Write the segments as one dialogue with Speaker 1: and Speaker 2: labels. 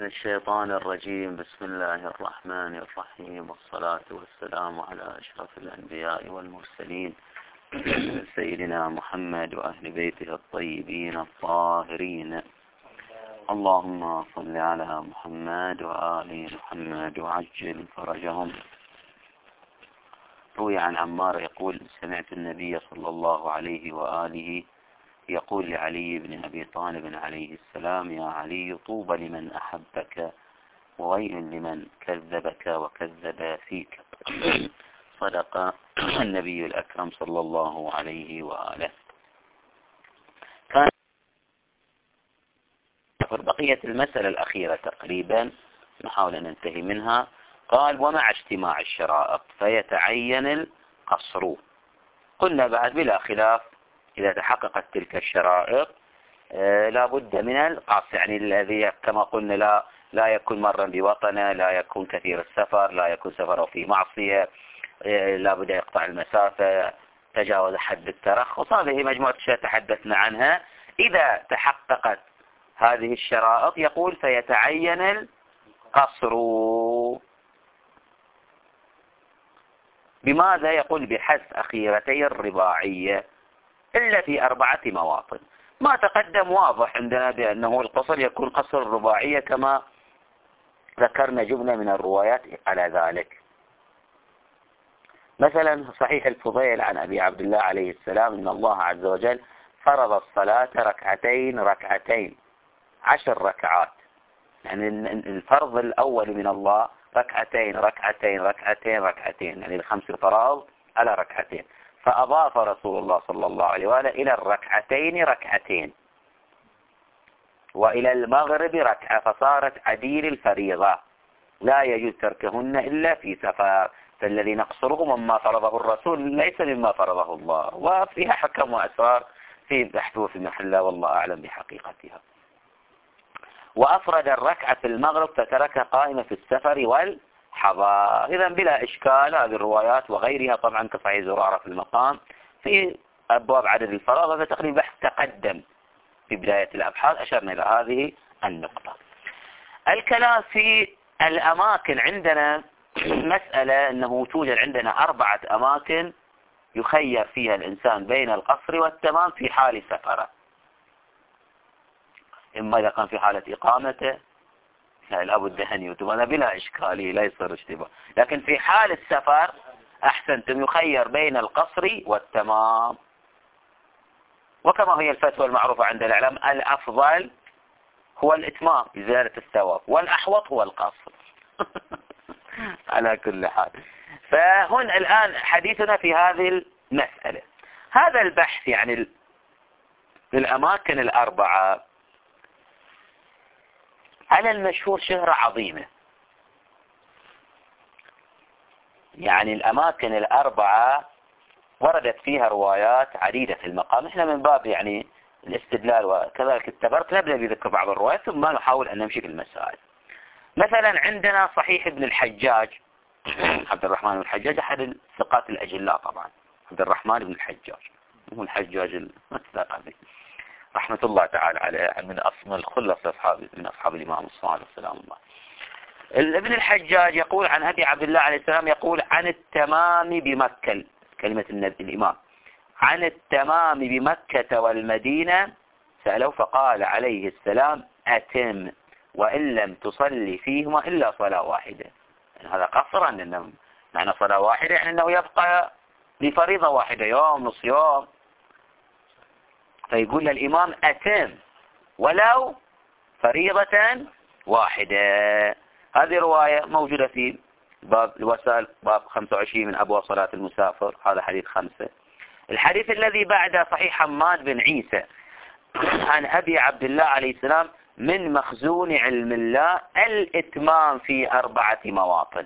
Speaker 1: من الشيطان الرجيم. بسم الله الرحمن الرحيم، والصلاة والسلام على أشرف الأنبياء والمرسلين سيدنا محمد وأهل بيته الطيبين الطاهرين. اللهم صل على محمد وآل محمد وعجل فرجهم. روي عن عمار يقول: سمعت النبي صلى الله عليه وآله يقول لعلي بن أبي طالب عليه السلام: يا علي، طوبى لمن أحبك وويل لمن كذبك وكذب فيك. صدق النبي الأكرم صلى الله عليه وآله. كان بقية المسألة الأخيرة تقريبا نحاول أن ننتهي منها. قال: ومع اجتماع الشرائط فيتعين القصر. قلنا بعد بلا خلاف إذا تحققت تلك الشرائط لا بد من القصر، يعني الذي كما قلنا لا يكون مرا بوطنه، لا يكون كثير السفر، لا يكون سفره في معصية، لا بد يقطع المسافة، تجاوز حد الترخص. هذه مجموعة أشياء تحدثنا عنها. إذا تحققت هذه الشرائط يقول فيتعين القصر. بماذا؟ يقول: بحذف أخيرتي الرباعية إلا في 4 مواطن. ما تقدم واضح عندنا بأنه القصر يكون قصر الرباعية كما ذكرنا جملة من الروايات على ذلك. مثلا صحيح الفضيل عن أبي عبد الله عليه السلام إن الله عز وجل فرض الصلاة ركعتين 10 ركعات. يعني الفرض الأول من الله ركعتين، يعني ال5 فرائض على ركعتين. فأضاف رسول الله صلى الله عليه وآله إلى الركعتين ركعتين، وإلى المغرب ركعة، فصارت عديل الفريضة لا يجوز تركهن إلا في سفر. فالذي نقصره مما فرضه الرسول ليس مما فرضه الله، وفيها حكم وأسرار في بحثه في محلها والله أعلم بحقيقتها. وأفرد الركعة في المغرب فتركها قائمة في السفر والحضار. إذا بلا إشكال هذه الروايات وغيرها طبعا كصحيح زرارة في المقام في أبواب عدد الفرائض. هذا تقريبا بحث تقدم في بداية الأبحاث، أشرنا إلى هذه النقطة. الكلام في الأماكن عندنا مسألة أنه توجد عندنا 4 أماكن يخير فيها الإنسان بين القصر والتمام في حال سفره. إما إذا كان في حالة إقامته لابد أن يتوب، هذا بلا إشكالية لا يصير اشتباه. لكن في حال السفر أحسنتم يخير بين القصر والتمام. وكما هي الفتوى المعروفة عند الإعلام: الأفضل هو الإتمام بزيادة الثواب، والأحوط هو القصر. على كل حال، فهون الآن حديثنا في هذه المسألة. هذا البحث يعني الأماكن ال4 على المشهور شهرة عظيمة. يعني الأماكن ال4 وردت فيها روايات عديدة في المقام. احنا من باب يعني الاستدلال وكذلك التبرك نبدأ بذكر بعض الروايات ثم نحاول أن نمشي في المسائل. مثلا عندنا صحيح ابن الحجاج عبد الرحمن بن الحجاج، أحد الثقات الأجلاء طبعا، عبد الرحمن بن الحجاج، هو الحجاج الثقافي رحمة الله تعالى عليه، من الخلص من أصحاب الإمام الصادق سلام الله. ابن الحجاج يقول عن أبي عبد الله عليه السلام يقول: عن التمام بمكة، كلمة الإمام، عن التمام بمكة والمدينة سألوا فقال عليه السلام: أتم وإن لم تصلي فيهما إلا صلاة واحدة. يعني هذا قصرا، لأنه معنى صلاة واحدة يعني أنه يبقى لفريضة واحدة، يوم نص يوم. فيقول للإمام: أتم ولو فريضة واحدة. هذه رواية موجودة في باب الوسائل، باب 25 من أبواب صلاة المسافر. هذا حديث 5. الحديث الذي بعده صحيح حماد بن عيسى عن أبي عبد الله عليه السلام: من مخزون علم الله الإتمام في 4 مواطن.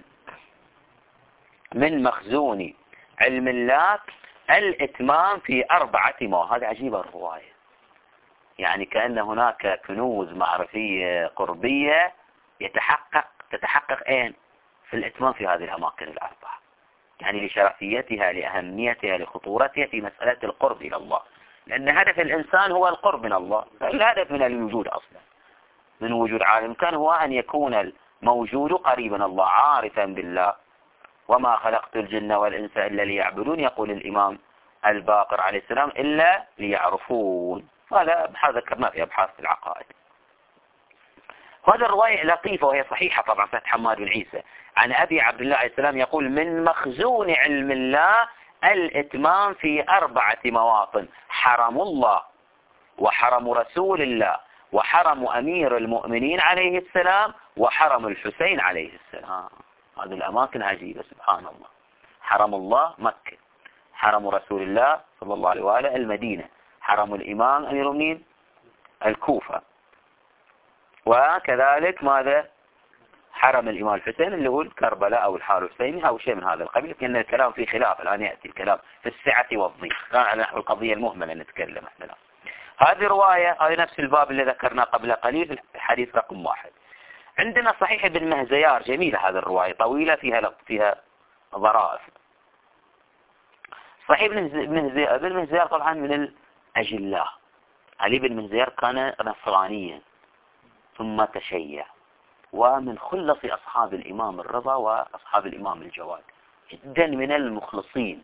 Speaker 1: من مخزون علم الله الإتمام في 4 مواطن. هذا عجيب الرواية، يعني كأن هناك كنوز معرفية قربية تتحقق في الإتمام في هذه الأماكن ال4، يعني لشرفيتها، لأهميتها، لخطورتها في مسألة القرب إلى الله. لأن هدف الإنسان هو القرب من الله، الهدف من الوجود أصلا. من وجود عالم كان هو أن يكون الموجود قريبا الله عارفا بالله. وما خلقت الجن والإنس إلا ليعبدون، يقول الإمام الباقر عليه السلام، إلا ليعرفون. هذا ذكرناه في أبحاث العقائد. وهذا الرواية لطيفة وهي صحيحة طبعا، فتح حماد بن عيسى عن أبي عبد الله عليه السلام يقول: من مخزون علم الله الإتمام في 4 مواطن: حرم الله، وحرم رسول الله، وحرم أمير المؤمنين عليه السلام، وحرم الحسين عليه السلام. هذه الأماكن عجيبة سبحان الله. حرم الله مكة، حرم رسول الله صلى الله عليه وآله المدينة، حرم الإمام أمير المؤمنين الكوفة، وكذلك ماذا؟ حرم الإمام الحسين اللي هو كربلاء أو الحار الحسيني أو شيء من هذا القبيل، لأن الكلام فيه خلاف. الآن يأتي الكلام في السعة والضيق، كان على نحو القضية المهملة نتكلم احنا الآن. هذه رواية، هذه نفس الباب اللي ذكرناه قبل قليل، الحديث رقم 1. عندنا صحيح ابن مهزيار، جميلة هذه الرواية، طويلة فيها ظرائف. صحيح ابن مهزيار طبعا من الأجلاء. علي بن مهزيار كان نصرانيا ثم تشيع، ومن خلص أصحاب الإمام الرضا وأصحاب الإمام الجواد، جدا من المخلصين،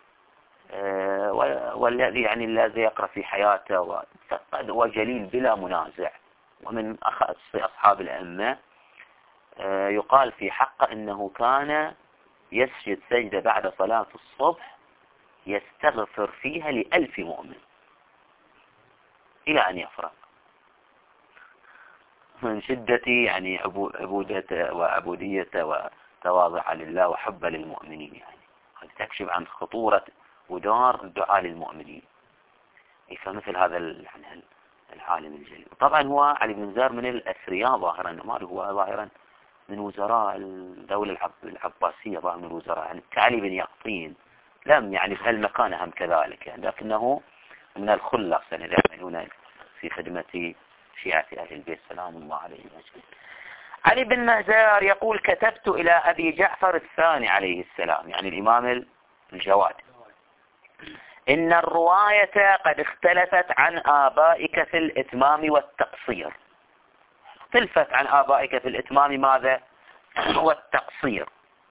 Speaker 1: والذي يعني الذي يقرأ في حياته وجليل بلا منازع، ومن أخص أصحاب الأئمة. يقال في حقه أنه كان يسجد سجدة بعد صلاة الصبح يستغفر فيها ل1000 مؤمن إلى أن يفرغ من شدة يعني عبودته وعبوديته وتواضع لله وحب للمؤمنين. يعني هذا تكشف عن خطورة ودار الدعاء للمؤمنين. فمثل هذا يعني العالم الجليل. طبعا هو علي بن مهزيار من الأثرياء ظاهرا، ما هو ظاهرا من وزراء الدولة العباسية، ظاهر من الوزراء، يعني كعلي بن يقطين لم يعني في هالمكان هم كذلك يعني، لكنه من الخلص يعني يعملون في خدمة شيعة أهل البيت سلام الله عليهم أجمعين. علي بن مهزيار يقول: كتبت إلى أبي جعفر الثاني عليه السلام، يعني الإمام الجواد، إن الرواية قد اختلفت عن آبائك في الإتمام والتقصير. اختلفت عن آبائك في الإتمام ماذا؟ والتقصير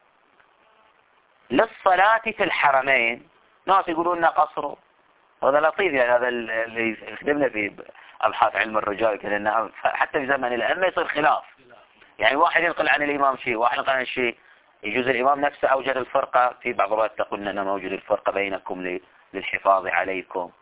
Speaker 1: للصلاة في الحرمين. ناس يقولون لنا قصروا، هذا لطيف يعني، هذا اللي يخدمنا في أبحاث علم الرجال كذا، حتى في زمن الأئمة يصير خلاف، يعني واحد ينقل عن الإمام شيء، واحد ينقل عن شيء، يجوز الإمام نفسه أوجد الفرقة، في بعض الروايات تقول أنه موجود الفرقة بينكم للحفاظ عليكم،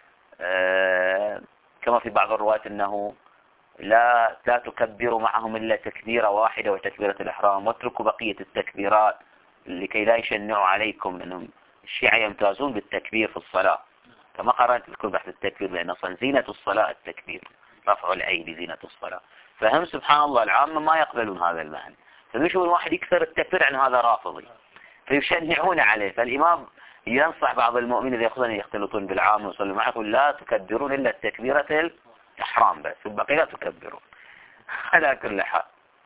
Speaker 1: كما في بعض الروايات أنه لا تكبروا معهم إلا تكبيرة واحدة وتكبيرة الإحرام، واتركوا بقية التكبيرات لكي لا يشنعوا عليكم، لأنهم الشيعة يمتازون بالتكبير في الصلاة، كما قرأت لكم بحث التكبير، لأن أصلا زينة الصلاة التكبير، رفع الأيدي زينة الصلاة. فهم سبحان الله العامة ما يقبلون هذا المعنى، فيشوف الواحد يكثر التكبير عن هذا رافضي فيشنعون عليه. فالإمام ينصح بعض المؤمنين إذا يأخذون يختلطون بالعام ويصلوا معه، يقول: لا تكبرون إلا التكبيرة الإحرام بس، البقية لا تكبرون. على كل حال،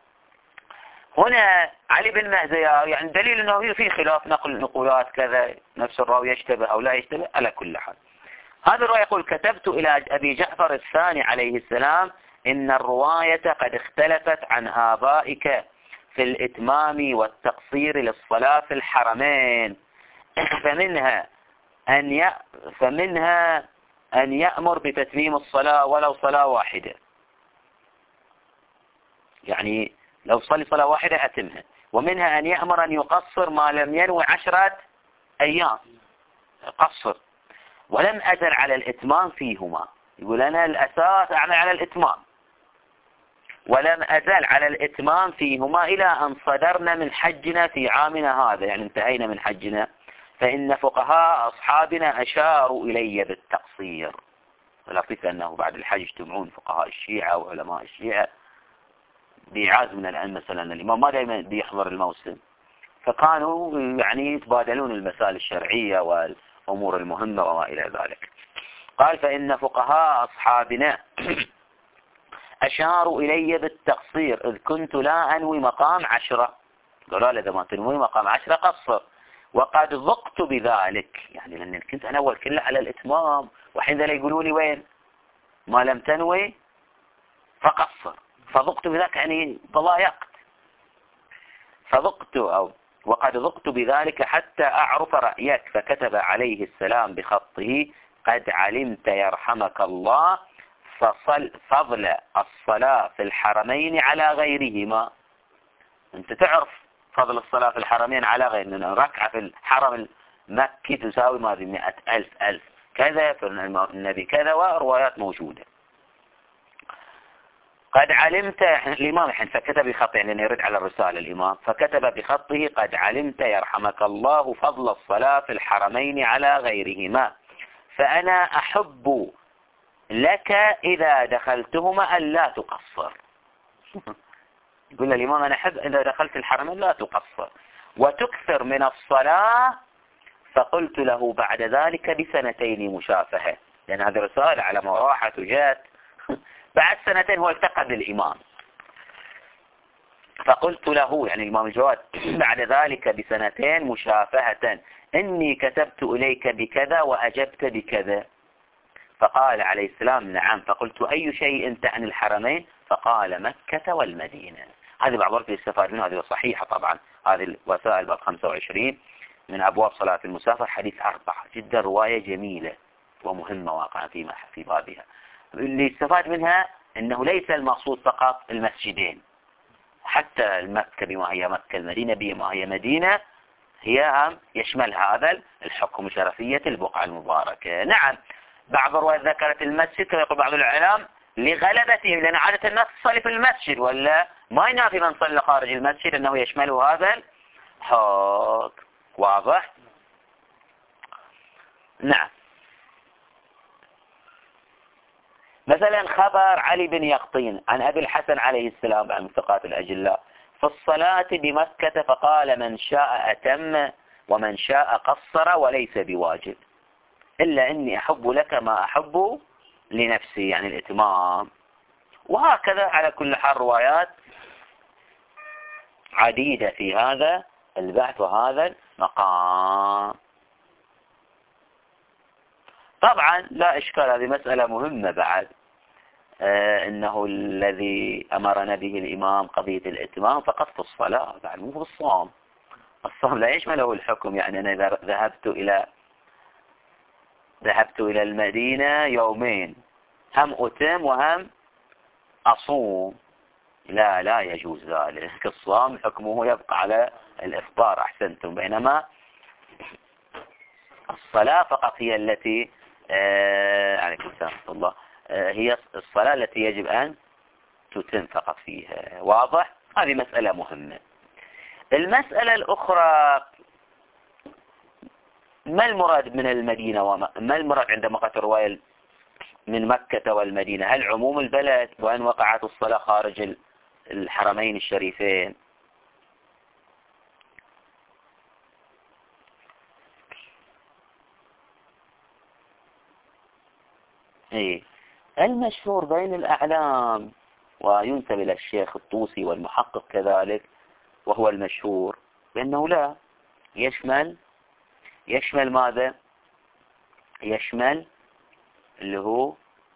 Speaker 1: هنا علي بن مهزيار يعني دليل أنه في خلاف نقل نقولات كذا، نفس الراوي يشتبه أو لا يشتبه. على كل حال، هذا الرواية يقول: كتبت إلى أبي جعفر الثاني عليه السلام إن الرواية قد اختلفت عن آبائك في الإتمام والتقصير للصلاة في الحرمين، فمنها أن يأمر بتتميم الصلاة ولو صلاة واحدة، يعني لو صلي صلاة واحدة أتمها، ومنها أن يأمر أن يقصر ما لم ينوي 10 أيام قصر، ولم أزل على الإتمام فيهما. يقول أنا الأساس أعمل على الإتمام، ولم أزل على الإتمام فيهما إلى أن صدرنا من حجنا في عامنا هذا، يعني انتهينا من حجنا، فإن فقهاء أصحابنا أشاروا إلي بالتقصير. ولطيف أنه بعد الحج يجتمعون فقهاء الشيعة وعلماء الشيعة بإعاز من الأئمة، مثلا الإمام ما دائما بيحضر الموسم، فكانوا يعني يتبادلون المسائل الشرعية والأمور المهمة وما إلى ذلك. قال: فإن فقهاء أصحابنا أشاروا إلي بالتقصير إذ كنت لا أنوي مقام 10. قالوا: إذا ما تنوي مقام 10 قصر، وقد ضقت بذلك، يعني لأن كنت أنا أول كله على الإتمام، وحين ذا يقولوا لي وين ما لم تنوي فقصر. فذقت بذلك يعني تضايقت، فذقت وقد ذقت بذلك حتى أعرف رأيك. فكتب عليه السلام بخطه: قد علمت يرحمك الله فضل الصلاة في الحرمين على غيرهما. أنت تعرف فضل الصلاة في الحرمين على غير، أن ركعة في الحرم المكي تساوي ما في 100,000 كذا، في النبي كذا، وروايات موجودة. قد علمت الإمام الحين فكتب بخطه، يعني يرد على الرسالة الإمام، فكتب بخطه: قد علمت يرحمك الله فضل الصلاة في الحرمين على غيرهما، فأنا أحب لك إذا دخلتهما أن لا تقصر. يقول الإمام أنا أحب إذا دخلت الحرمين لا تقصر وتكثر من الصلاة. فقلت له بعد ذلك ب2 مشافهة، لأن هذه رسالة على مراحة وجات بعد 2 هو التقى بالإمام. فقلت له يعني الإمام الجواد بعد ذلك ب2 مشافهة: إني كتبت إليك بكذا وأجبت بكذا. فقال عليه السلام: نعم. فقلت: أي شيء تعني الحرمين؟ فقال: مكة والمدينة. هذه بعض الوقت يستفاد منها، هذه صحيحة طبعا، هذه الوسائل باب 25 من أبواب صلاة المسافر، حديث 4 جدا، رواية جميلة ومهمة واقعا في بابها. اللي يستفاد منها أنه ليس المقصود فقط المسجدين، حتى المكة بما هي مكة، المدينة بما هي مدينة، هي يشمل هذا الحكم شرفية البقعة المباركة. نعم بعض الروايات ذكرت المسجد، كما يقول بعض العلماء لغلبتهم، لأن عادة الناس تصلي في المسجد، ولا ما ينافي من صلى خارج المسجد أنه يشمله هذا الحكم. واضح؟ نعم. مثلا خبر علي بن يقطين عن أبي الحسن عليه السلام عن ثقات الأجلاء في الصلاة بمكة، فقال: من شاء أتم ومن شاء قصر وليس بواجب، إلا إني أحب لك ما أحب لنفسي، يعني الإتمام. وهكذا على كل حال روايات عديدة في هذا البحث وهذا المقام. طبعا لا إشكال، هذه مسألة مهمة بعد، إنه الذي أمرنا به الإمام قضية الإتمام فقط في الصلاة، بعد مو في الصوم. الصوم لا يشمله الحكم، يعني أنا إذا ذهبت إلى المدينة يومين، هم أتم وهم أصوم، لا يجوز ذلك. الصوم حكمه يبقى على الإفطار، أحسنتم. بينما الصلاة فقط هي التي عليكم السلام ورحمة الله، هي الصلاة التي يجب أن تتم فقط فيها. واضح؟ هذه مسألة مهمة. المسألة الأخرى: ما المراد من المدينة ما المراد عندما قالت الرواية من مكة والمدينة؟ هل عموم البلد وأن وقعت الصلاة خارج الحرمين الشريفين؟ المشهور بين الأعلام وينسب إلى الشيخ الطوسي والمحقق كذلك، وهو المشهور، بأنه لا يشمل ماذا؟ يشمل اللي هو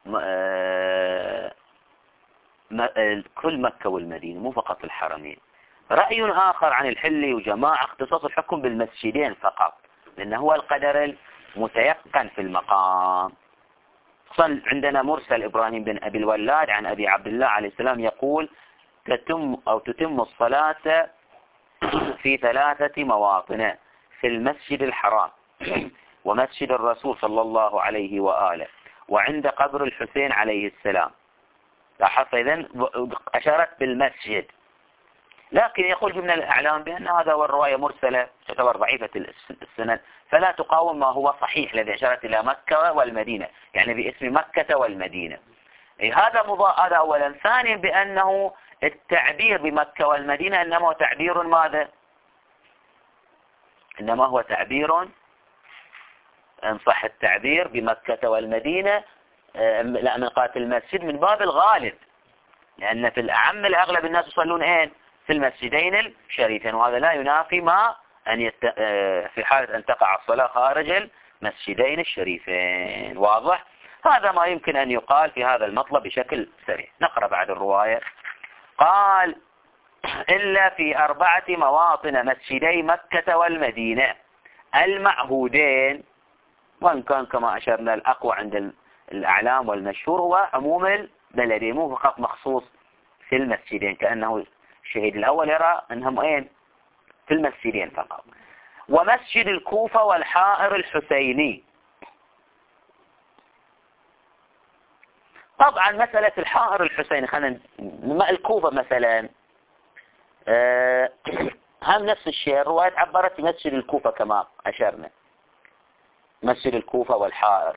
Speaker 1: كل مكة والمدينة، مو فقط الحرمين. رأي آخر عن الحلي وجماعة اختصاص الحكم بالمسجدين فقط، لأنه هو القدر المتيقن في المقام. عندنا مرسل إبراهيم بن أبي الولاد عن أبي عبد الله عليه السلام يقول: تتم الصلاة في 3 مواطن: في المسجد الحرام ومسجد الرسول صلى الله عليه وآله وعند قبر الحسين عليه السلام. لاحظت إذن أشارت بالمسجد، لكن يقول من الأعلام بأن هذا هو الرواية مرسلة تعتبر ضعيفة السند، فلا تقاوم ما هو صحيح الذي أشارت إلى مكة والمدينة، يعني باسم مكة والمدينة. هذا أولا. ثانيا بأنه التعبير بمكة والمدينة إنما هو تعبير ماذا؟ إنما هو تعبير، إن صح التعبير، بمكة والمدينة، لا من قالت المسجد من باب الغالب، لأن في الأعم الأغلب الناس يصلون في المسجدين الشريفين، وهذا لا ينافي ما أن في حالة أن تقع الصلاة خارج المسجدين الشريفين. واضح؟ هذا ما يمكن أن يقال في هذا المطلب بشكل سريع. نقرأ بعد الرواية. قال إلا في 4 مواطن مسجدي مكة والمدينة المعهودين، وإن كان كما أشرنا الأقوى عند الأعلام والمشهور هو عموم البلد، مو فقط مخصوص في المسجدين، كأنه الشهيد الأول يرى أنهم أين في المسجدين فقط. ومسجد الكوفة والحائر الحسيني. طبعا مسألة الحائر الحسيني خلينا الكوفة مثلا هم نفس الشيء، الرواية عبرت مسجد الكوفة كما أشرنا، مسجد الكوفة والحائر.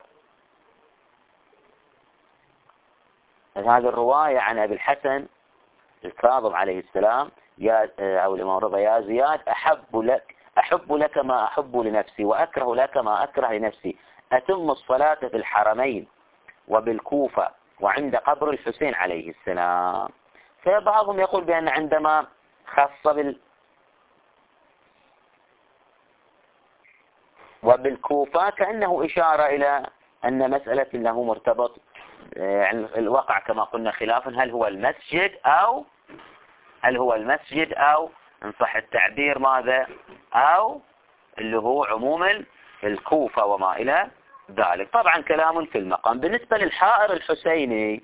Speaker 1: هذه الرواية عن أبي الحسن الكاظم عليه السلام أو الإمام رضا: يا زياد أحب لك ما أحب لنفسي وأكره لك ما أكره لنفسي، أتم الصلاة في الحرمين وبالكوفة وعند قبر الحسين عليه السلام. فبعضهم يقول بأن عندما خص وبالكوفة كأنه إشارة إلى أن مسألة أنه مرتبط يعني الواقع كما قلنا خلافا، هل هو المسجد أو إن صح التعبير ماذا، أو اللي هو عموما الكوفة وما إلى ذلك. طبعا كلام في المقام. بالنسبة للحائر الحسيني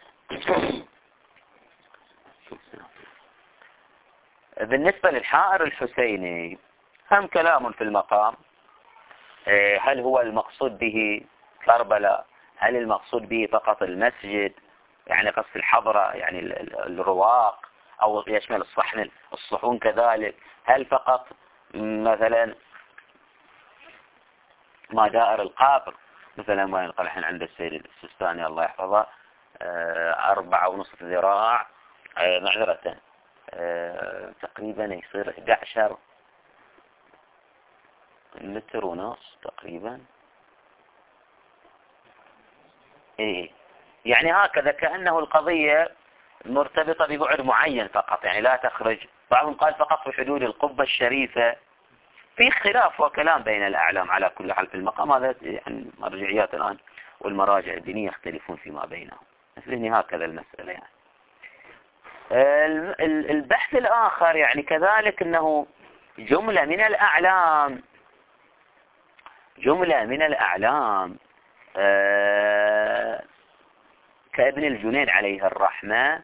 Speaker 1: هم كلام في المقام. هل هو المقصود به كربلاء؟ هل المقصود به فقط المسجد يعني قصد الحضرة يعني الرواق، أو يشمل الصحون كذلك؟ هل فقط مثلا مدائر القبر مثلا وين قال الحين عند السيد السيستاني الله يحفظه 4.5 ذراع معذرة تقريبا يصير 11 متر ونص تقريبا. ايه يعني هكذا كأنه القضية مرتبطة ببعد معين فقط، يعني لا تخرج. بعضهم قال فقط في حدود القبة الشريفة. في خلاف وكلام بين الأعلام على كل حال في المقام هذا، يعني مرجعيات الآن والمراجع الدينية يختلفون فيما بينهم، مثل هكذا المسألة. يعني البحث الآخر يعني كذلك أنه جملة من الأعلام كابن الجنيد عليه الرحمة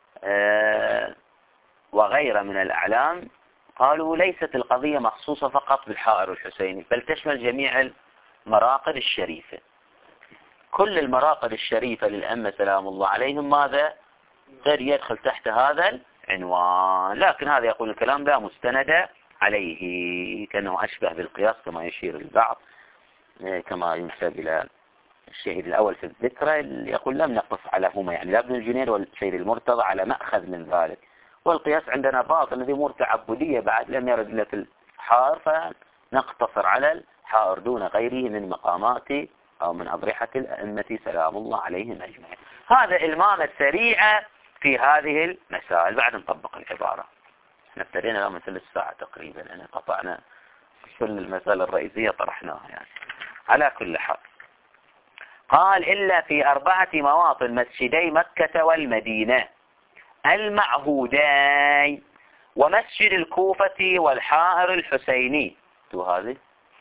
Speaker 1: وغيره من الأعلام قالوا ليست القضية مخصوصة فقط بالحائر الحسيني، بل تشمل جميع المراقد الشريفة. كل المراقد الشريفة للأئمة سلام الله عليهم ماذا قد يدخل تحت هذا العنوان. لكن هذا يقول الكلام لا مستند عليه، كأنه أشبه بالقياس كما يشير البعض، كما ينسب إلى الشهيد الأول في الذكرى اللي يقول لم نقف على هما، يعني لا ابن الجنيد والسيد المرتضى على مأخذ من ذلك. والقياس عندنا باطل، الذي أمور تعبدية بعد لم يرد إلا في الحائر، فنقتصر على الحائر دون غيره من مقامات أو من أضرحة الأئمة سلام الله عليهم أجمعين. هذا المامة سريعة في هذه المسائل. بعد نطبق العبارة. احنا ابتدينا من 3 ساعة تقريبا، يعني قطعنا كل المسائل الرئيسية طرحناها يعني. على كل حال قال إلا في 4 مواطن مسجدي مكة والمدينة المعهودين ومسجد الكوفة والحائر الحسيني. هذه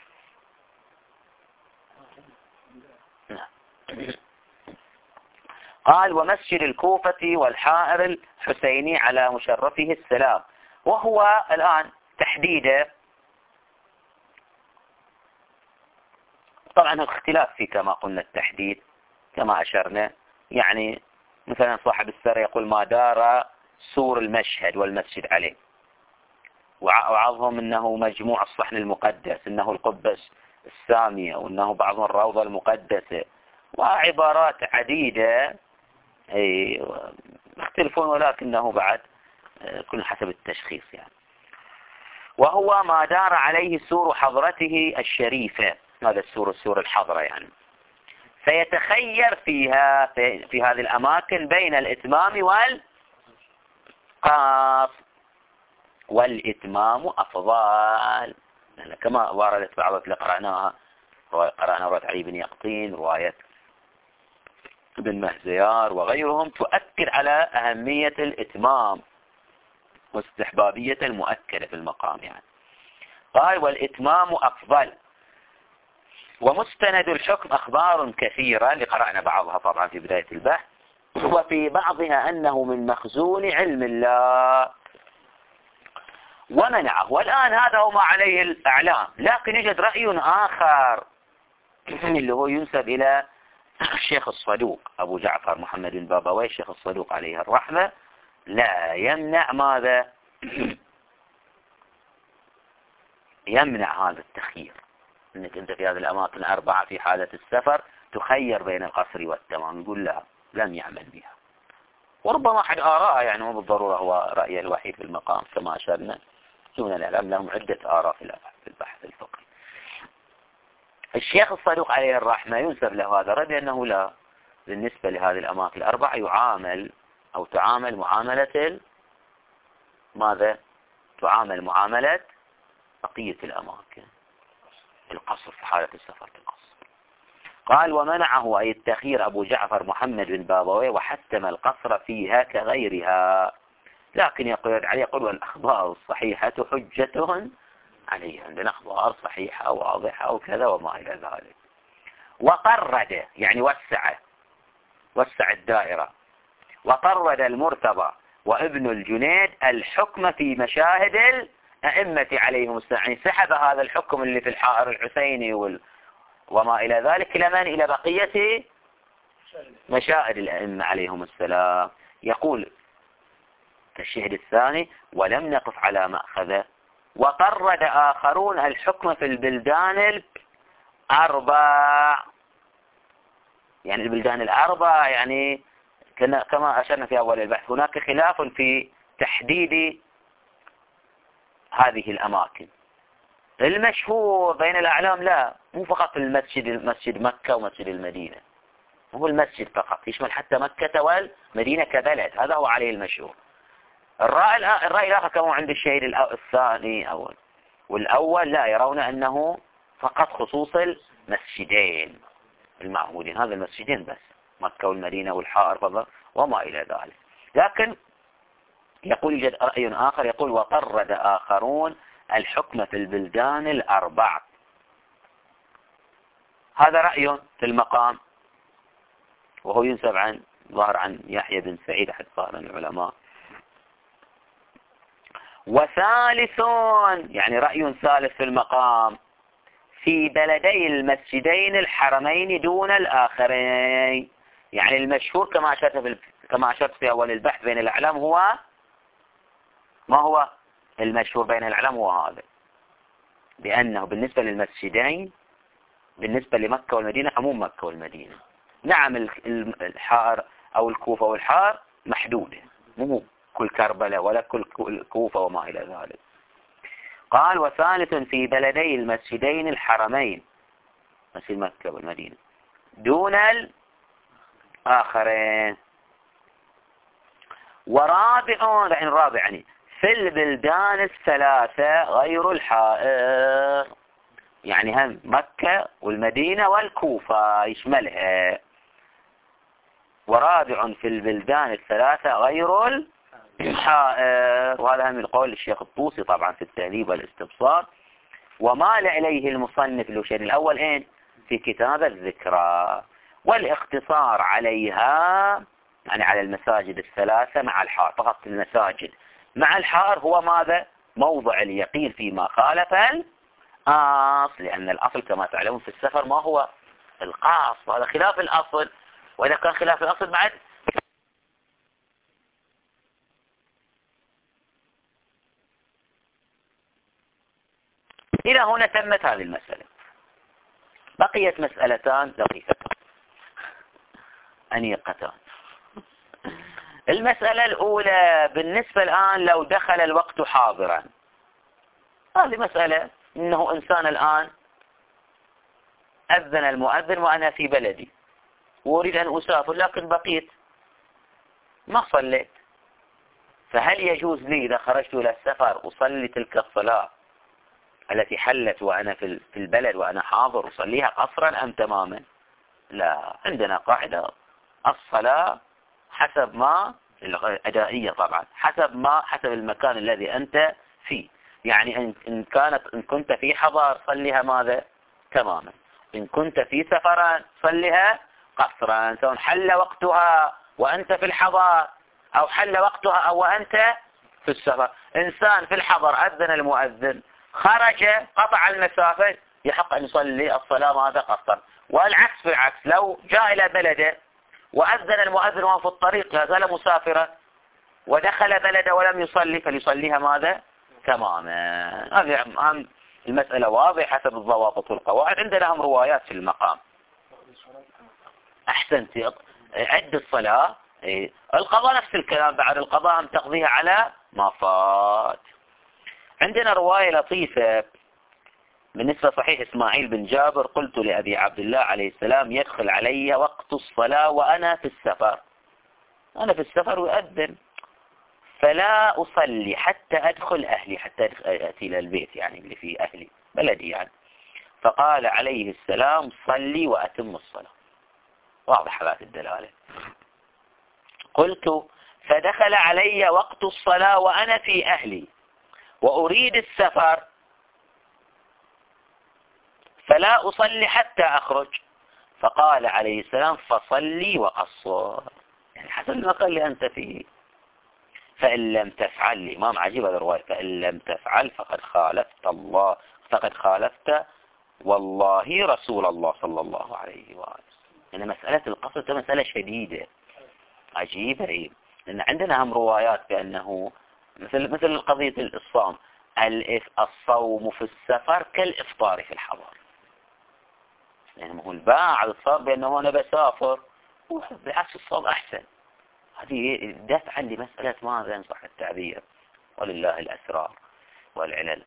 Speaker 1: قال ومسجد الكوفة والحائر الحسيني على مشرفه السلام. وهو الآن تحديده طبعا اختلاف في كما قلنا التحديد كما أشرنا. يعني مثلا صاحب السر يقول ما دار سور المشهد والمسجد عليه، وبعضهم انه مجموع الصحن المقدس، انه القبة السامية، وانه بعضهم الروضة المقدسة، وعبارات عديدة يختلفون، ولكنه بعد كل حسب التشخيص يعني. وهو ما دار عليه سور حضرته الشريفة، هذا السور الحضرة يعني. فيتخير فيها في هذه الأماكن بين الإتمام والقاص، والإتمام أفضل كما وردت بعض اللي قرأنا رواية علي بن يقطين، رواية ابن مهزيار وغيرهم تؤكد على أهمية الإتمام واستحبابية المؤكدة في المقام يعني. قال والإتمام أفضل. ومستند الحكم أخبار كثيرة اللي قرأنا بعضها طبعا في بداية البحث، وفي بعضها أنه من مخزون علم الله ومنعه. والآن هذا هو ما عليه الأعلام، لكن يوجد رأي آخر اللي هو ينسب إلى الشيخ الصدوق أبو جعفر محمد بن بابويه الشيخ الصدوق عليه الرحمة، لا يمنع ماذا؟ يمنع هذا التخيير، انك انت في هذه الاماكن 4 في حالة السفر تخير بين القصر والتمام، يقول لا لم يعمل بها. وربما احد آراء يعني مو بالضرورة هو رأي الوحيد في المقام كما أشرنا، دون الإعلام لهم عدة آراء في البحث الفقهي. الشيخ الصدوق عليه الرحمة ينسب له هذا الرأي أنه لا، بالنسبة لهذه الأماكن 4 يعامل أو تعامل معاملة ماذا؟ تعامل معاملة بقية الأماكن، القصر في حالة السفر القصر. قال ومنعه أي التخيير أبو جعفر محمد بن بابويه وحتم القصر فيها كغيرها، لكن يقول والأخبار الصحيحة حجة عليه، عندنا أخبار صحيحة واضحة وكذا وما إلى ذلك. وطرد يعني وسع الدائرة. وطرد المرتضى وابن الجنيد الحكم في مشاهد الأئمة عليهم السلام، يعني سحب هذا الحكم اللي في الحائر الحسيني وما إلى ذلك إلى من؟ إلى بقية مشاهد الأئمة عليهم السلام. يقول الشهد الثاني ولم نقف على مأخذه. وطرد آخرون الحكم في البلدان 4، يعني البلدان 4 يعني كما أشرنا في أول البحث هناك خلاف في تحديد هذه الأماكن. المشهور بين الأعلام لا، مو فقط مسجد مكة ومسجد المدينة، هو المسجد فقط، يشمل حتى مكة والمدينة كبلد، هذا هو عليه المشهور. الرأي الآخر كما عند الشهيد الثاني والأول لا، يرون أنه فقط خصوص المسجدين المعهودين، هذا المسجدين بس، مكة والمدينة والحائر فضل وما إلى ذلك. لكن يقول يوجد رأي آخر يقول وطرد آخرون الحكم في البلدان 4، هذا رأي في المقام وهو ينسب ظاهر عن يحيى بن سعيد أحد صار العلماء. وثالث يعني رأي ثالث في المقام في بلدي المسجدين الحرمين دون الآخرين، يعني المشهور كما أشرت في أول البحث بين الأعلام هو ما هو المشهور بين الأعلام هو هذا، بأنه بالنسبة للمسجدين بالنسبة لمكة والمدينة عموم مكة والمدينة، نعم الحائر أو الكوفة والحائر محدودة، مو كل كربلاء ولا كل كوفة وما إلى ذلك. قال وثالث في بلدي المسجدين الحرمين مسجد مكة والمدينة دون الآخرين. ورابع يعني في البلدان 3 غير الحائر، يعني هم مكة والمدينة والكوفة يشملها. ورابع في البلدان 3 غير الحائر، وهذا من قول الشيخ الطوسي طبعا في التهذيب والاستبصار. ومال إليه المصنف الوشيري الأول في كتاب الذكرى، والاختصار عليها يعني على المساجد 3 مع الحائر، فقط المساجد مع الحائر هو ماذا؟ موضع اليقين فيما خالف الأصل، لأن الأصل كما تعلمون في السفر ما هو القاص، وهذا خلاف الأصل، وإذا كان خلاف الأصل بعد إلى هنا تمت هذه المسألة. بقيت مسألتان لطيفتان أنيقتان. المسألة الأولى بالنسبة الآن لو دخل الوقت حاضرا، هذه مسألة إنه إنسان الآن أذن المؤذن وأنا في بلدي وأريد أن أسافر لكن بقيت ما صليت، فهل يجوز لي إذا خرجت إلى السفر أصلي تلك الصلاة التي حلت وأنا في البلد وأنا حاضر أصليها قصرا أم تماما؟ لا، عندنا قاعدة الصلاة حسب ما الأدائية طبعا حسب المكان الذي أنت فيه. يعني إن كنت في حضر صليها ماذا؟ تماما. إن كنت في سفرا صليها قصرا، سواء حل وقتها وأنت في الحضر أو حل وقتها أو وأنت في السفر. إنسان في الحضر أذن المؤذن، خرج قطع المسافة، يحق أن يصلي الصلاة ماذا؟ قصرا. والعكس بالعكس، لو جاء إلى بلده وأذن المؤذن وهو في الطريق لا زال مسافرا ودخل بلده ولم يصلي فليصليها ماذا؟ تماما. هذه أهم المسألة واضحة حسب الضوابط والقواعد. عندنا هم روايات في المقام. أحسنت. عد الصلاة. القضاء نفس الكلام، بعد القضاء أن تقضيها على ما فات. عندنا رواية لطيفة بالنسبة صحيح إسماعيل بن جابر: قلت لأبي عبد الله عليه السلام يدخل علي وقت الصلاة وأنا في السفر، أنا في السفر وأذن، فلا أصلي حتى أدخل أهلي، حتى أتي إلى البيت يعني اللي فيه أهلي بلدي يعني. فقال عليه السلام: صلي وأتم الصلاة. واضح هذه الدلالة. قلت: فدخل علي وقت الصلاة وأنا في أهلي وأريد السفر فلا أصلي حتى أخرج. فقال عليه السلام: فصلي وقصر، يعني حسب المكان اللي أنت فيه. فإن لم تفعل، الإمام عجيب هذا الرواية، فإن لم تفعل فقد خالفت والله رسول الله صلى الله عليه وآله. يعني مسألة القصر مسألة شديدة عجيبة. لأن عندنا هم روايات بأنه مثل قضية الصوم، الصوم في السفر كالإفطار في الحضر. يعني هو الباعث صار بأنه أنا بسافر بالعكس الصوم أحسن. هذه دفعا لمسألة ماذا إن صح التعبير، ولله الأسرار والعلل.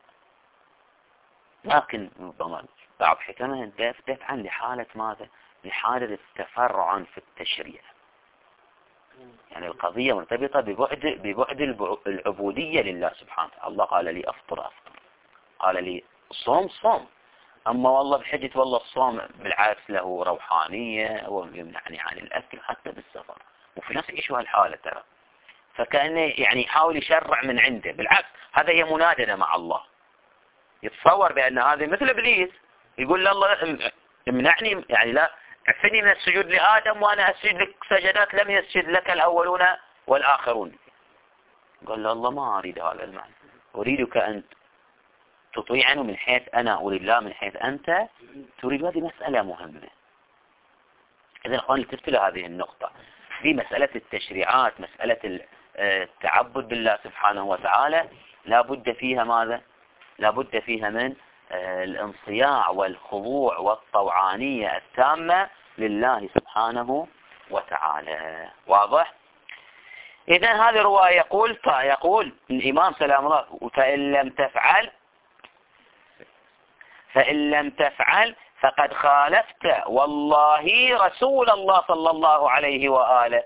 Speaker 1: لكن ربما بعض حكمه دفعا لحالة ماذا؟ لحالة التفرع في التشريع. يعني القضية مرتبطة ببعد العبودية لله سبحانه وتعالى. الله قال لي أفطر، قال لي صوم. أما والله بحجة والله الصوم بالعكس له روحانية ويمنعني عن الأكل حتى بالسفر، وفي ناس يعيشوا هالحالة ترى. فكأنه يعني يحاول يشرع من عنده، بالعكس هذا هي منادنة مع الله. يتصور بأن هذا مثل إبليس يقول لله امنعني، يعني لا اعفني من السجود لآدم وأنا أسجد لك سجدات لم يسجد لك الأولون والآخرون. قال له الله ما أريد هذا المعنى، أريدك أن تطيعني من حيث أنا أريد، لا من حيث أنت تريد. هذه مسألة مهمة. إذا أخواني تفتلوا هذه النقطة في مسألة التشريعات، مسألة التعبد بالله سبحانه وتعالى، لا بد فيها ماذا؟ لا بد فيها من الانصياع والخضوع والطوعانية التامة لله سبحانه وتعالى. واضح؟ إذا هذه رواية يقول الإمام سلام الله: فإن لم تفعل فقد خالفت والله رسول الله صلى الله عليه وآله.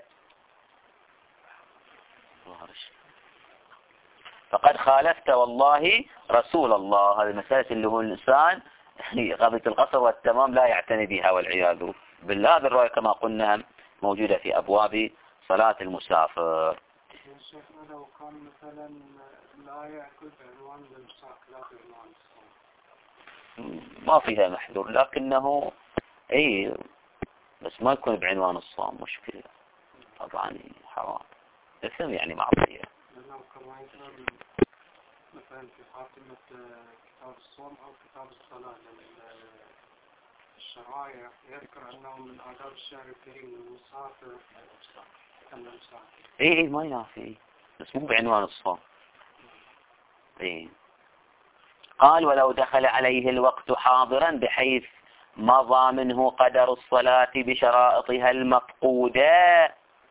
Speaker 1: فقد خالفت والله رسول الله. هذه المسألة اللي هو الإنسان قضية القصر والتمام لا يعتني بها والعياذ بالله. هذه الرواية كما قلنا موجودة في أبواب صلاة المسافر.
Speaker 2: لو كان مثلا لا يأكل عنوان الإمساك لا بعنوان الصوم
Speaker 1: ما فيها محذور، لكنه بس ما يكون بعنوان الصوم مشكلة طبعا، حرام اسم يعني معصية.
Speaker 2: لأنه كما يقول مثلا في خاتمة كتاب الصوم أو كتاب الصلاة الشرائع يذكر أنه من آداب الشهر الكريم المسافر
Speaker 1: الإمساك. ما ينافي، بس مو بعنوان الصوم. قال: ولو دخل عليه الوقت حاضرا بحيث مضى منه قدر الصلاة بشرائطها المفقودة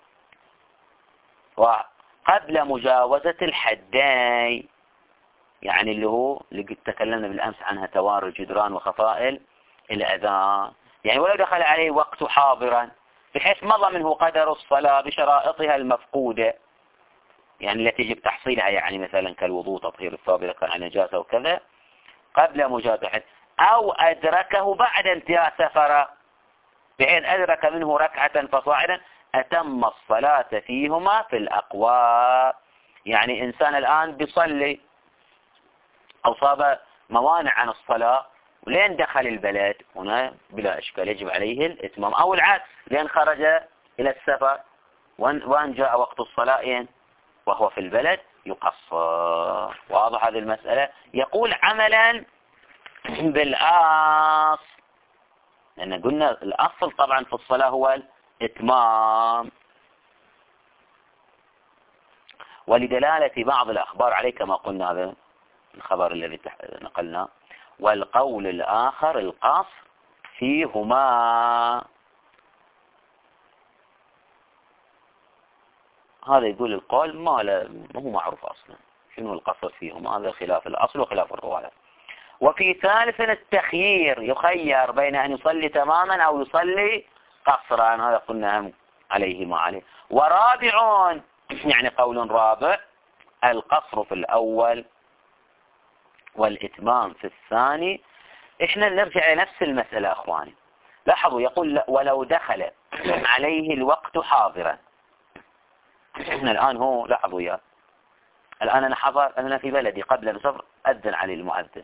Speaker 1: وقبل مجاوزة الحدين، يعني اللي قد تكلمنا بالأمس عنها، توارد الجدران وخفائل الأذان. يعني ولو دخل عليه وقت حاضرا بحيث مضى منه قدر الصلاة بشرائطها المفقودة، يعني التي يجب تحصيلها، يعني مثلا كالوضوء، تطهير الثوب إذا كان عن نجاسة وكذا، قبل مجاوزة، أو أدركه بعد انتهاء سفره بحيث أدرك منه ركعة فصاعدا، أتم الصلاة فيهما في الأقوى. يعني إنسان الآن بيصلي أو صاب موانع عن الصلاة ولين دخل البلد، هنا بلا إشكال يجب عليه الإتمام، أو العكس لين خرج إلى السفر وان جاء وقت الصلاة وهو في البلد يقصر. واضح هذه المسألة؟ يقول عملا بالأصل، لأن قلنا الأصل طبعا في الصلاة هو الإتمام، ولدلالة بعض الأخبار عليه كما قلنا، هذا الخبر الذي نقلنا. والقول الآخر القصر فيهما، هذا يقول القول ما هو معروف أصلا شنو القصر فيهما، هذا خلاف الأصل وخلاف الرواية. وفي ثالث التخيير، يخير بين أن يصلي تماما أو يصلي قصرا، هذا قلنا عليه ما عليه. ورابع، يعني قول رابع، القصر في الأول والإتمام في الثاني. إحنا نرجع إلى نفس المسألة أخواني. لاحظوا يقول ولو دخل عليه الوقت حاضرا. إحنا الآن هو لاحظوا يا الآن أنا حضر، أنا في بلدي قبل أن أسافر أذن علي المؤذن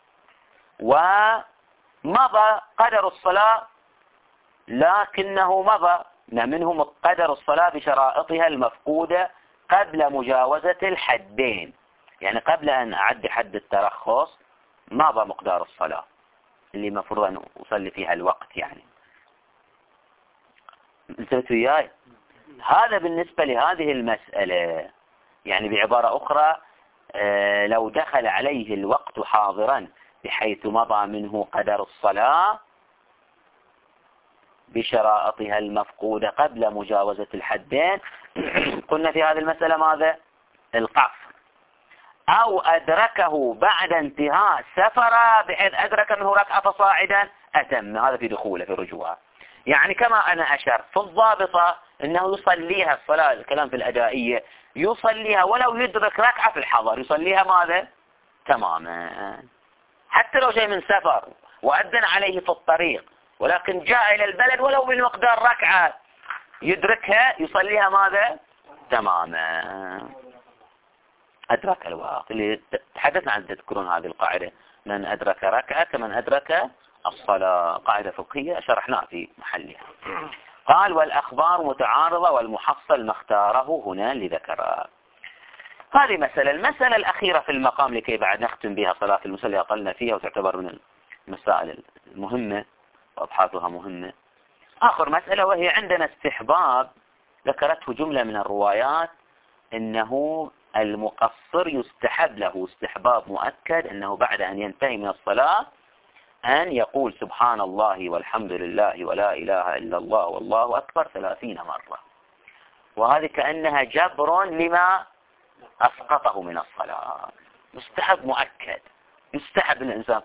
Speaker 1: ومضى قدر الصلاة، لكنه مضى منهم قدر الصلاة بشرائطها المفقودة قبل مجاوزة الحدين، يعني قبل أن أعد حد الترخص مضى مقدار الصلاة اللي مفروض أن أصلي فيها الوقت. يعني انتبهتوا وياي؟ هذا بالنسبة لهذه المسألة. يعني بعبارة أخرى، لو دخل عليه الوقت حاضرا بحيث مضى منه قدر الصلاة بشرائطها المفقودة قبل مجاوزة الحدين، قلنا في هذه المسألة ماذا؟ القصر. أو أدركه بعد انتهاء سفره بحيث أدرك منه ركعة فصاعدا أتم، هذا في دخوله في رجوعه. يعني كما أنا أشرت في الضابطة أنه يصليها الصلاة، الكلام في الأدائية، يصليها ولو يدرك ركعة في الحضر يصليها ماذا؟ تماما، حتى لو جاي من سفر وأذن عليه في الطريق ولكن جاء إلى البلد ولو بالمقدار ركعة يدركها يصليها ماذا؟ تماما، أدرك الوقت. اللي تحدثنا عن تذكرون هذه القاعدة، من أدرك ركعة كمن أدرك الصلاة، قاعدة فقهية شرحناها في محلها. قال والأخبار متعارضة والمحصل ما اختاره هنا لذكرها. هذه مسألة. المسألة الأخيرة في المقام لكي بعد نختم بها صلاة المصلي أقلنا فيها وتعتبر من المسائل المهمة وأبحاثها مهمة. آخر مسألة وهي عندنا استحباب، ذكرته جملة من الروايات أنه المقصر يستحب له استحباب مؤكد أنه بعد أن ينتهي من الصلاة أن يقول سبحان الله والحمد لله ولا إله إلا الله والله أكبر 30 مرة، وهذه كأنها جبر لما أسقطه من الصلاة. مستحب مؤكد، يستحب الإنسان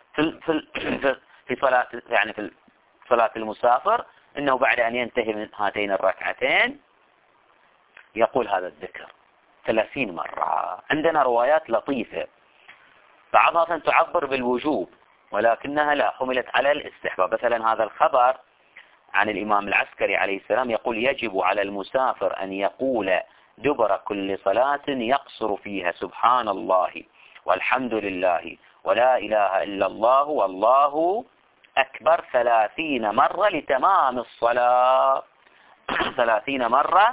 Speaker 1: في صلاة، يعني في صلاة المسافر، أنه بعد أن ينتهي من هاتين الركعتين يقول هذا الذكر 30 مرة. عندنا روايات لطيفة بعضها تعبر بالوجوب ولكنها لا، حملت على الاستحباب. مثلا هذا الخبر عن الإمام العسكري عليه السلام يقول يجب على المسافر أن يقول دبر كل صلاة يقصر فيها سبحان الله والحمد لله ولا إله إلا الله والله أكبر 30 مرة لتمام الصلاة. 30 مرة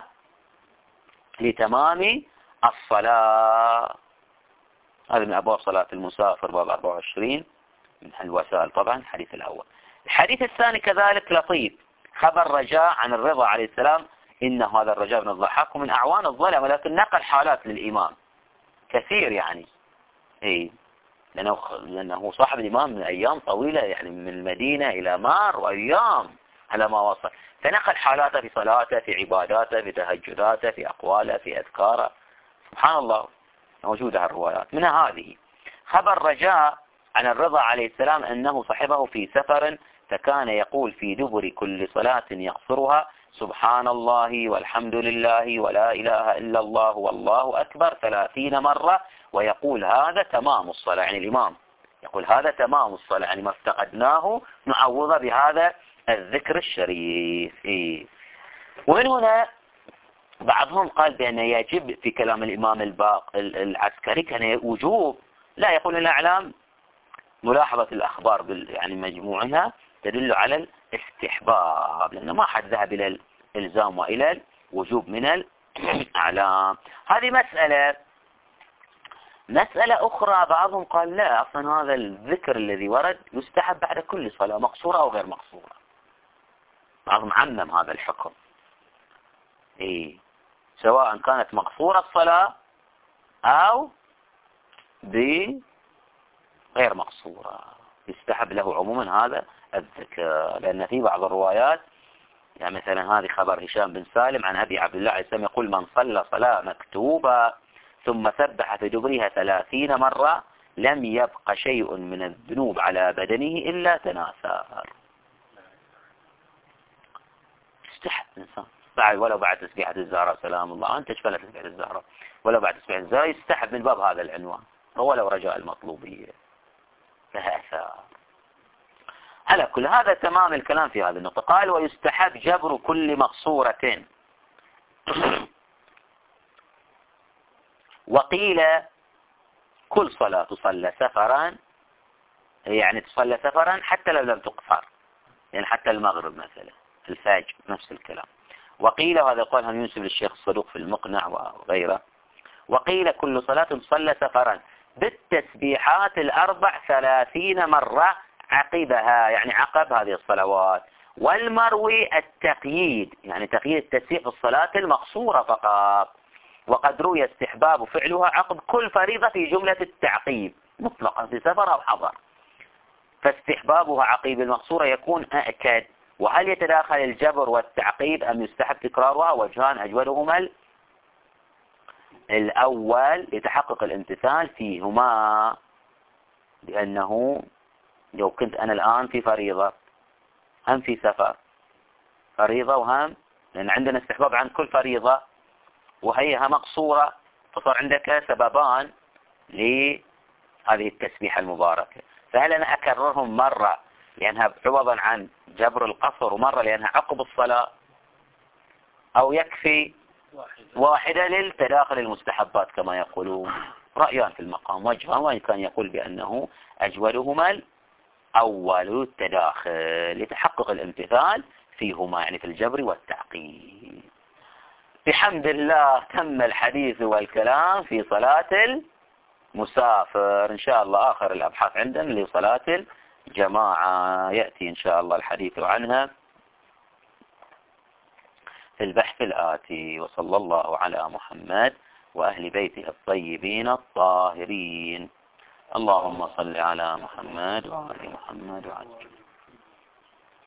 Speaker 1: لتمام الصلاة. هذا من أبواب صلاة المسافر باب 24 من الوسائل طبعا الحديث الأول. الحديث الثاني كذلك لطيف، خبر رجاء عن الرضا عليه السلام، إن هذا الرجاء بن الضحاك من أعوان الظلم، ولكن نقل حالات للإمام كثير يعني لأنه صاحب الإمام من أيام طويلة، يعني من المدينة إلى مار وأيام على ما وصل، فنقل حالاته في صلاته في عباداته في تهجداته في أقواله في أذكاره. سبحان الله، موجودة الروايات منها هذه. خبر رجاء عن الرضا عليه السلام أنه صحبه في سفر فكان يقول في دبر كل صلاة يقصرها سبحان الله والحمد لله ولا إله إلا الله والله أكبر 30 مرة، ويقول هذا تمام الصلاة. يعني الإمام يقول هذا تمام الصلاة، يعني ما افتقدناه نعوض بهذا الذكر الشريف. ومن هنا بعضهم قال بأن يجب في كلام الإمام العسكري كان وجوب، لا يقول الأعلام ملاحظة الأخبار يعني مجموعها تدل على الاستحباب، لأنه ما حد ذهب إلى الإلزام وإلى الوجوب من الأعلام. هذه مسألة أخرى بعضهم قال لا، أصلا هذا الذكر الذي ورد يستحب بعد كل صلاة مقصورة أو غير مقصورة. بعضهم عمم هذا الحكم، سواء كانت مقصورة الصلاة أو بغير مقصورة، يستحب له عموما هذا الذكر. لأن في بعض الروايات يعني مثلا هذه خبر هشام بن سالم عن أبي عبد الله عليه السلام يقول: من صلى صلاة مكتوبة ثم سبح في دبرها 30 مرة لم يبق شيء من الذنوب على بدنه إلا تناثر. استحب الإنسان ولو بعد تسبيحة الزهراء سلام الله أنت شفنا تسبيحة الزهراء، ولو بعد تسبيحة الزهراء يستحب من باب هذا العنوان، ولو رجاء المطلوبية لها أثار. على كل هذا تمام الكلام في هذه النقطة. قال: ويستحب جبر كل مقصورة. وقيل كل صلاة تصلى سفرا، يعني تصلى سفرا حتى لو لم تقصر، يعني حتى المغرب مثلا الفجر نفس الكلام. وقيل، وهذا قال هم ينسب للشيخ الصدوق في المقنع وغيره، وقيل كل صلاة تصلى سفرا بالتسبيحات 34 مرة عقبها، يعني عقب هذه الصلوات. والمروي التقييد، يعني تقييد التسبيح في الصلاة المقصورة فقط. وقد روي استحباب فعلها عقب كل فريضة في جملة التعقيب مطلقا في سفر أو حضر، فاستحبابها عقيب المقصورة يكون أأكد. وهل يتداخل الجبر والتعقيب أم يستحب تكرارها؟ وجهان أجودهما الأول لتحقق الامتثال فيهما، لأنه لو كنت أنا الآن في فريضة هم في سفر، فريضة وهم، لأن عندنا استحباب عن كل فريضة وهيها مقصورة، فصار عندك سببان لهذه التسبيحة المباركة. فهل أنا أكررهم مرة لأنها عوضا عن جبر القصر، ومرة لأنها عقب الصلاة، أو يكفي واحدة للتداخل المستحبات كما يقولون؟ رأيان في المقام، وجهان، وإن كان يقول بأنه أجودهما الأول التداخل لتحقق الامتثال فيهما، يعني في الجبر والتعقيب. بحمد الله تم الحديث والكلام في صلاة المسافر. إن شاء الله آخر الأبحاث عندنا لصلاة الجماعة يأتي إن شاء الله الحديث عنها في البحث الآتي. وصلى الله على محمد وأهل بيته الطيبين الطاهرين. اللهم صل على محمد وآل محمد وعلى